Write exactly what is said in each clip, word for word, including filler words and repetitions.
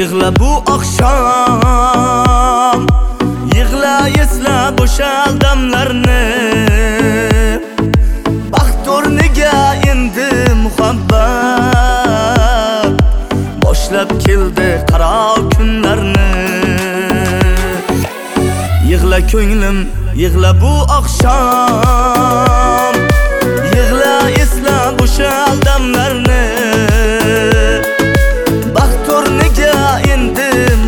yig'la bu oqshom, yig'la esla bo'sha damlarni. Baxt o'rniga endi muhabbat boshlab keldi qaro kunlarni. Yig'la ko'nglim, yig'la bu oqshom, yig'la esla bo'sha damlarni. Baxt o'rniga endi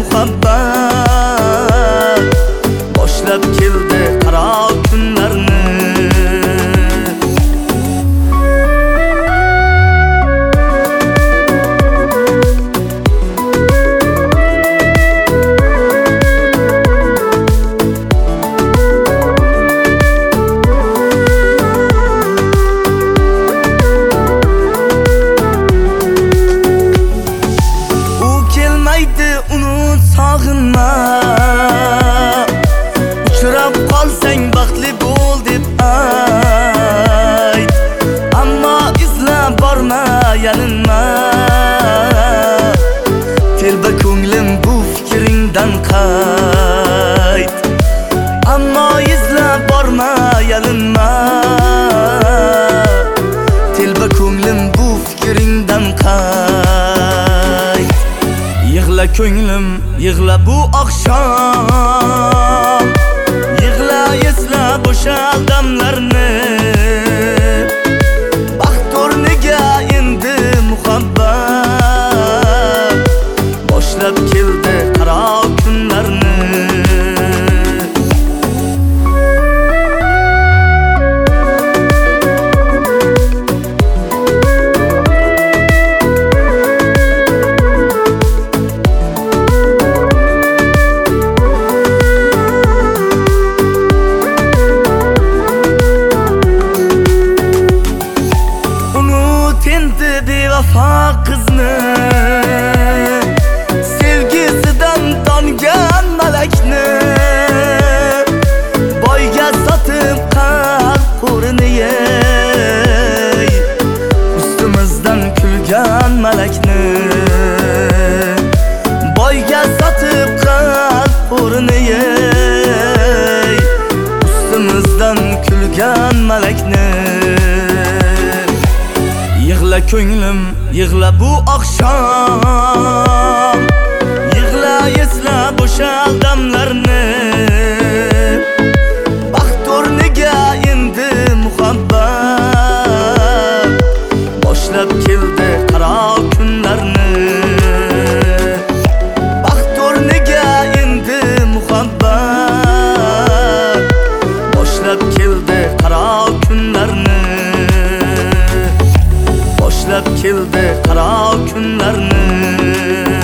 muhabbat boshlab keldi qaro kunlarni. Uni sog'inma, uchrab qolsang baxtli bo'l deb ayt. Ammo izlab borma, yalinma, telba ko'nglim bu fikringdan qayt. Ammo izlab borma, yalinma, telba ko'nglim bu fikringdan qayt. Yig'la ko'nglim, yig'la bu oqshom, yig'la esla bo'sha damlarni. Baxt o'rniga endi muhabbat boshlab keldi qaro kunlarni. Bevafa qizni, sevgisidan tongan malakni, boyga sotib qalb qo'rini, ustimizdan kulgan malakni. Boyga sotib qalb qo'rini, ustimizdan kulgan malakni. Yig'la ko'nglim, yig'la bu oqshom, yig'la esla bo'sha damlarni. Baxt o'rniga endi muhabbat boshlab keldi qaro kunlarni. Baxt o'rniga endi muhabbat boshlab keldi qaro kunlarni. Boshlab keldi qaro kunlarni.